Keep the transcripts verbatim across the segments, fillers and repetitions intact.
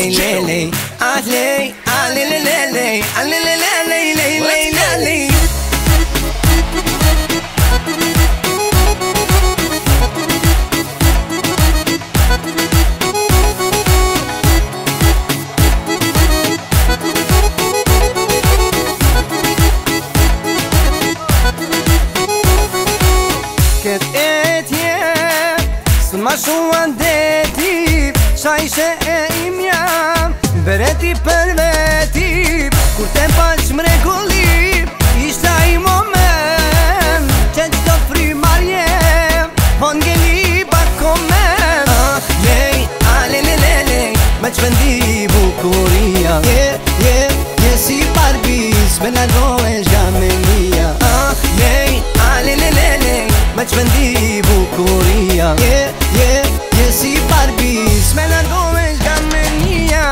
lay, ah lay, ah lay lay lay lay, ah lay lay lay lay lay lay lay. Ket etje Sën ma shumë andeti Qa ishe e imja Bereti për veti Kur te paq mrekulli Ishta i moment Që qdo frimarje Po ngeli pak komen Ah, lej, ah, le, le, le, lej Me qvendi bukuria Je, je, je si Barbis Me largohesh nga me mia Ah, lej, ah, le, le, le, lej Me qvendi bukuria Je, je, je si Barbis Me largohesh nga me mia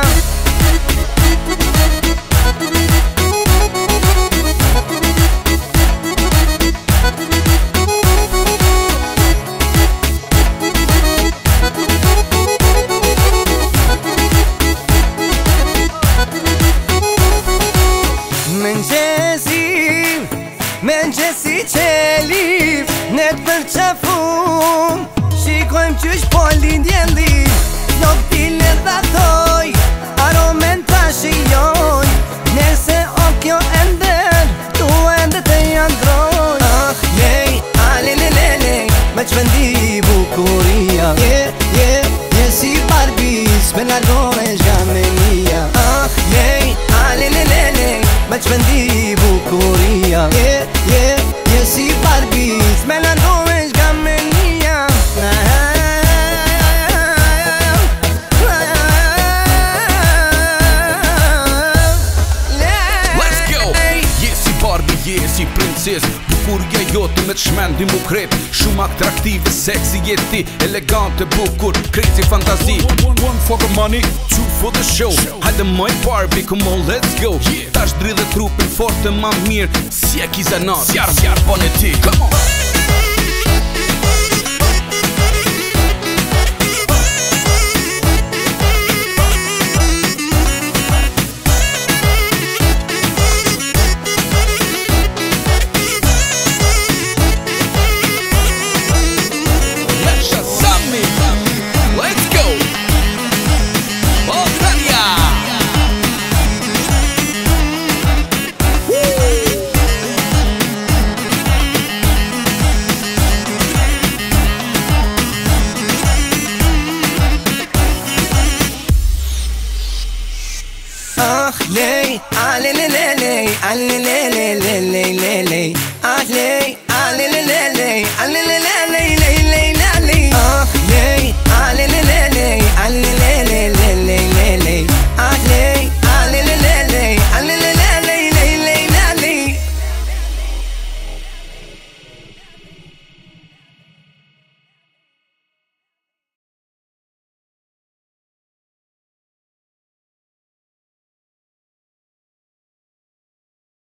Mengjesi, mengjesi qelif Net për qafun Shikojmë qysh po lindjen li Nuk t'ile dha thoj Aromen ta shijoj Nese o kjo ender Tu ende te jandroj Ah, lej, ah, le, le, le, lej Me qvendi bukuria Je, je, je si Barbis Me largohesh nga me mia Ah, lej, ah, le, le, le, lej Me qvendi bukuria Je, je, je si Barbis Me largohesh nga me mia Let's go! Je si Barbie, je si princes Bukurja jote me t'shmendi mu krep Shumë atraktive, seksi jeti Elegante, bukur, crazy fantazi One, one, one for the money, two for the show Hajde moj Barbie, come on, let's go Tash dridhe trupin forte ma mirë Si e kizanat, sjarë, sjarë, bane ti Come on! Ah, lej, ah, le, le, le, lej, ah, le, le, le, le, le, le, lej, ah, lej